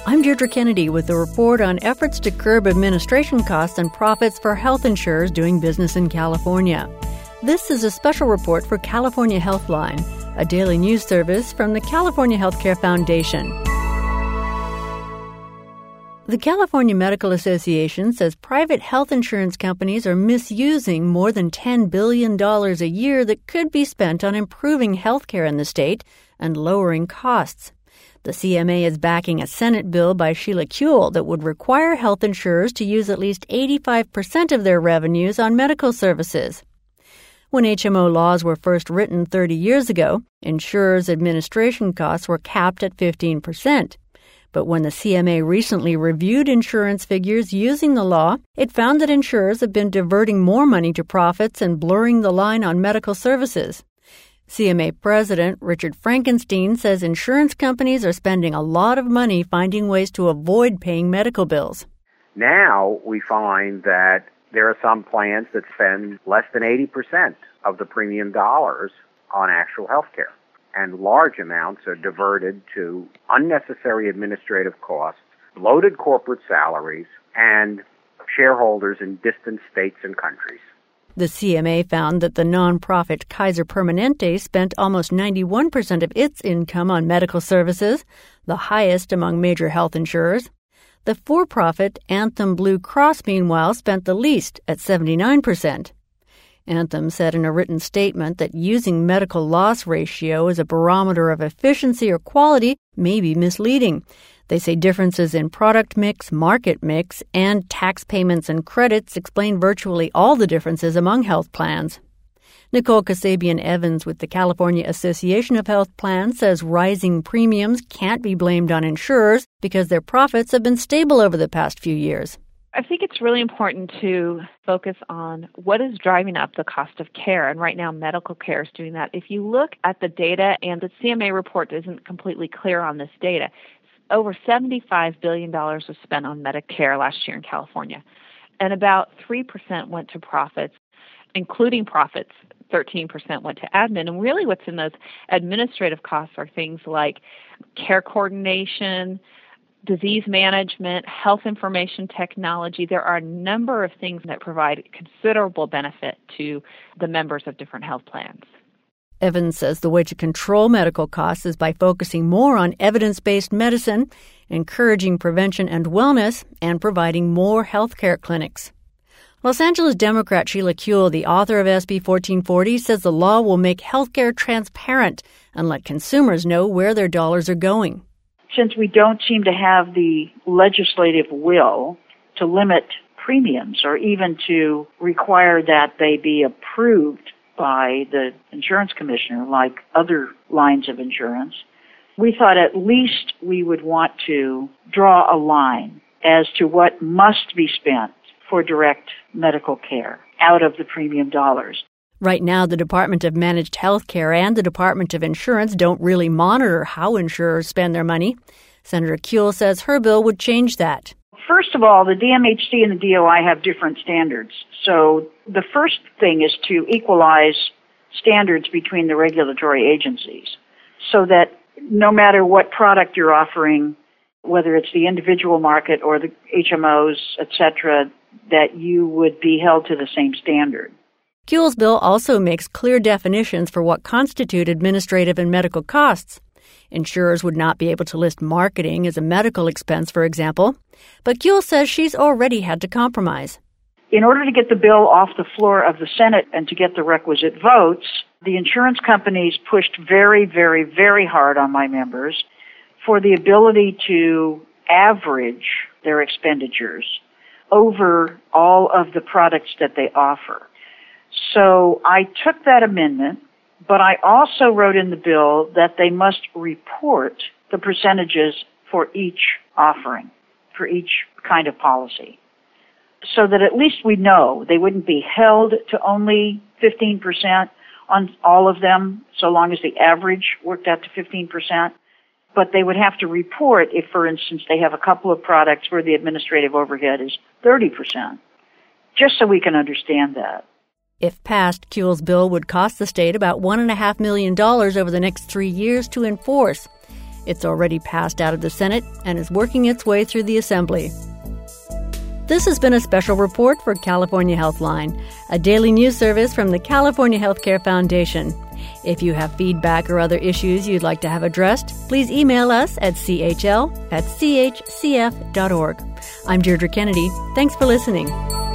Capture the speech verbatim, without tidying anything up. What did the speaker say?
I'm Deirdre Kennedy with a report on efforts to curb administration costs and profits for health insurers doing business in California. This is a special report for California Healthline, a daily news service from the California Healthcare Foundation. The California Medical Association says private health insurance companies are misusing more than ten billion dollars a year that could be spent on improving health care in the state and lowering costs. The C M A is backing a Senate bill by Sheila Kuehl that would require health insurers to use at least eighty-five percent of their revenues on medical services. When H M O laws were first written thirty years ago, insurers' administration costs were capped at fifteen percent. But when the C M A recently reviewed insurance figures using the law, it found that insurers have been diverting more money to profits and blurring the line on medical services. C M A President Richard Frankenstein says insurance companies are spending a lot of money finding ways to avoid paying medical bills. Now we find that there are some plans that spend less than eighty percent of the premium dollars on actual health care, and large amounts are diverted to unnecessary administrative costs, bloated corporate salaries, and shareholders in distant states and countries. The C M A found that the nonprofit Kaiser Permanente spent almost ninety-one percent of its income on medical services, the highest among major health insurers. The for-profit Anthem Blue Cross, meanwhile, spent the least at seventy-nine percent. Anthem said in a written statement that using medical loss ratio as a barometer of efficiency or quality may be misleading. They say differences in product mix, market mix, and tax payments and credits explain virtually all the differences among health plans. Nicole Kasabian-Evans with the California Association of Health Plans says rising premiums can't be blamed on insurers because their profits have been stable over the past few years. I think it's really important to focus on what is driving up the cost of care, and right now medical care is doing that. If you look at the data, and the C M A report isn't completely clear on this data, over seventy-five billion dollars was spent on Medicare last year in California, and about three percent went to profits, including profits. thirteen percent went to admin. And really what's in those administrative costs are things like care coordination, disease management, health information technology. There are a number of things that provide considerable benefit to the members of different health plans. Evans says the way to control medical costs is by focusing more on evidence-based medicine, encouraging prevention and wellness, and providing more health care clinics. Los Angeles Democrat Sheila Kuehl, the author of S B fourteen forty, says the law will make health care transparent and let consumers know where their dollars are going. Since we don't seem to have the legislative will to limit premiums or even to require that they be approved by the insurance commissioner like other lines of insurance, we thought at least we would want to draw a line as to what must be spent for direct medical care out of the premium dollars. Right now, the Department of Managed Health Care and the Department of Insurance don't really monitor how insurers spend their money. Senator Kuehl says her bill would change that. First of all, the D M H C and the D O I have different standards. So the first thing is to equalize standards between the regulatory agencies so that no matter what product you're offering, whether it's the individual market or the H M Os, et cetera, that you would be held to the same standard. Kuehl's bill also makes clear definitions for what constitute administrative and medical costs. Insurers would not be able to list marketing as a medical expense, for example. But Kuehl says she's already had to compromise. In order to get the bill off the floor of the Senate and to get the requisite votes, the insurance companies pushed very, very, very hard on my members for the ability to average their expenditures over all of the products that they offer. So I took that amendment, but I also wrote in the bill that they must report the percentages for each offering, for each kind of policy, so that at least we know they wouldn't be held to only fifteen percent on all of them, so long as the average worked out to fifteen percent. But they would have to report if, for instance, they have a couple of products where the administrative overhead is thirty percent, just so we can understand that. If passed, Kuehl's bill would cost the state about one point five million dollars over the next three years to enforce. It's already passed out of the Senate and is working its way through the Assembly. This has been a special report for California Healthline, a daily news service from the California Healthcare Foundation. If you have feedback or other issues you'd like to have addressed, please email us at c h l at c h c f dot org. I'm Deirdre Kennedy. Thanks for listening.